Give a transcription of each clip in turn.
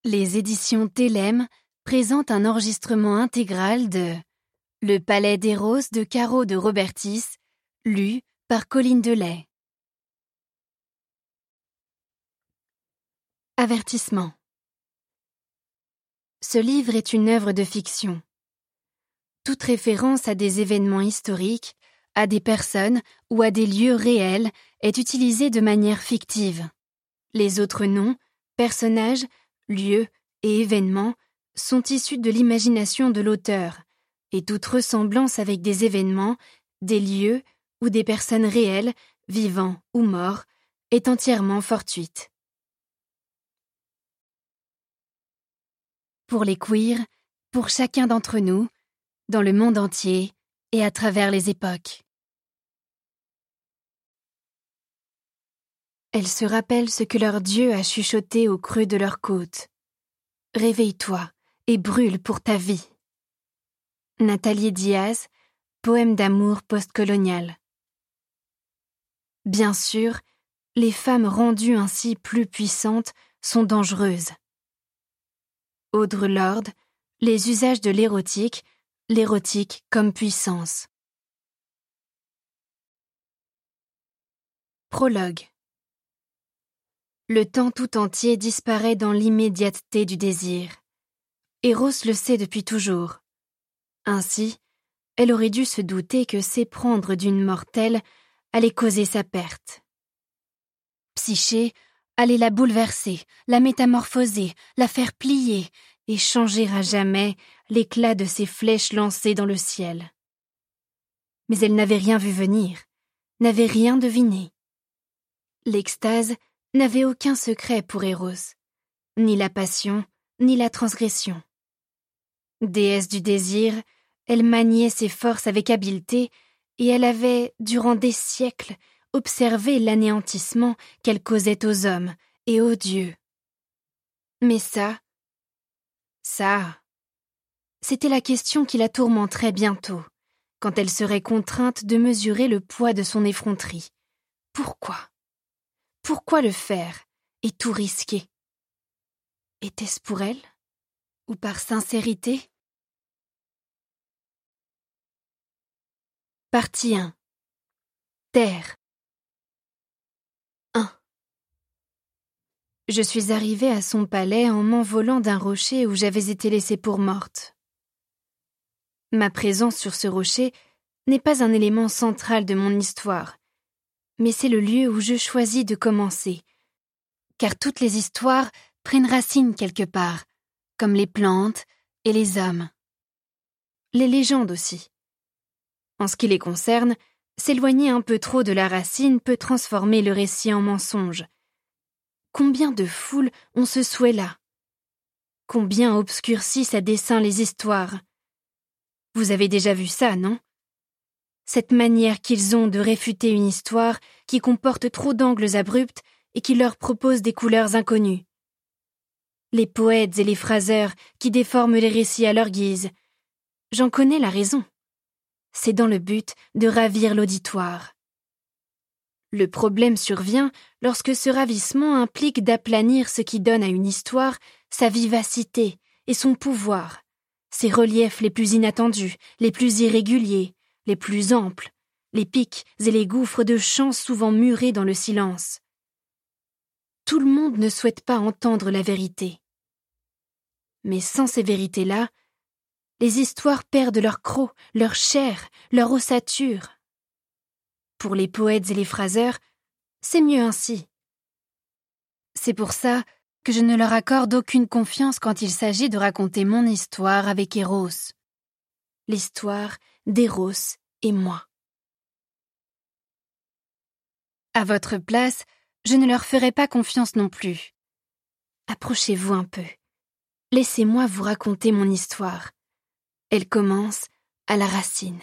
Les éditions Télème présentent un enregistrement intégral de Le Palais des Roses de Caro de Robertis, lu par Colline Delay. Avertissement. Ce livre est une œuvre de fiction. Toute référence à des événements historiques, à des personnes ou à des lieux réels est utilisée de manière fictive. Les autres noms, personnages, lieux et événements sont issus de l'imagination de l'auteur, et toute ressemblance avec des événements, des lieux ou des personnes réelles, vivants ou morts, est entièrement fortuite. Pour les queers, pour chacun d'entre nous, dans le monde entier et à travers les époques. Elles se rappellent ce que leur Dieu a chuchoté au creux de leur côte. Réveille-toi et brûle pour ta vie. Nathalie Diaz, poème d'amour postcolonial. Bien sûr, les femmes rendues ainsi plus puissantes sont dangereuses. Audre Lorde, les usages de l'érotique comme puissance. Prologue. Le temps tout entier disparaît dans l'immédiateté du désir. Eros le sait depuis toujours. Ainsi, elle aurait dû se douter que s'éprendre d'une mortelle allait causer sa perte. Psyché allait la bouleverser, la métamorphoser, la faire plier et changer à jamais l'éclat de ses flèches lancées dans le ciel. Mais elle n'avait rien vu venir, n'avait rien deviné. L'extase n'avait aucun secret pour Eros, ni la passion, ni la transgression. Déesse du désir, elle maniait ses forces avec habileté et elle avait, durant des siècles, observé l'anéantissement qu'elle causait aux hommes et aux dieux. Mais ça, c'était la question qui la tourmenterait bientôt, quand elle serait contrainte de mesurer le poids de son effronterie. Pourquoi ? Pourquoi le faire et tout risquer ? Était-ce pour elle ? Ou par sincérité ? Partie 1. Terre. 1. Je suis arrivée à son palais en m'envolant d'un rocher où j'avais été laissée pour morte. Ma présence sur ce rocher n'est pas un élément central de mon histoire, mais c'est le lieu où je choisis de commencer, car toutes les histoires prennent racine quelque part, comme les plantes et les hommes. Les légendes aussi. En ce qui les concerne, s'éloigner un peu trop de la racine peut transformer le récit en mensonge. Combien de foules ont ce souhait-là ? Combien obscurcissent à dessein les histoires ? Vous avez déjà vu ça, non ? Cette manière qu'ils ont de réfuter une histoire qui comporte trop d'angles abrupts et qui leur propose des couleurs inconnues. Les poètes et les phraseurs qui déforment les récits à leur guise. J'en connais la raison. C'est dans le but de ravir l'auditoire. Le problème survient lorsque ce ravissement implique d'aplanir ce qui donne à une histoire sa vivacité et son pouvoir, ses reliefs les plus inattendus, les plus irréguliers, les plus amples, les pics et les gouffres de chants souvent murés dans le silence. Tout le monde ne souhaite pas entendre la vérité. Mais sans ces vérités-là, les histoires perdent leur croc, leur chair, leur ossature. Pour les poètes et les phraseurs, c'est mieux ainsi. C'est pour ça que je ne leur accorde aucune confiance quand il s'agit de raconter mon histoire avec Eros. L'histoire d'Eros et moi. À votre place, je ne leur ferai pas confiance non plus. Approchez-vous un peu. Laissez-moi vous raconter mon histoire. Elle commence à la racine.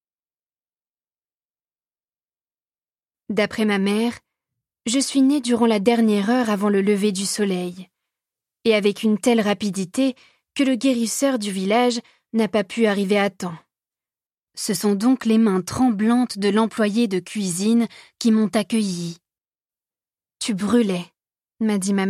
D'après ma mère, je suis née durant la dernière heure avant le lever du soleil, et avec une telle rapidité que le guérisseur du village n'a pas pu arriver à temps. Ce sont donc les mains tremblantes de l'employé de cuisine qui m'ont accueillie. « Tu brûlais », m'a dit ma mère.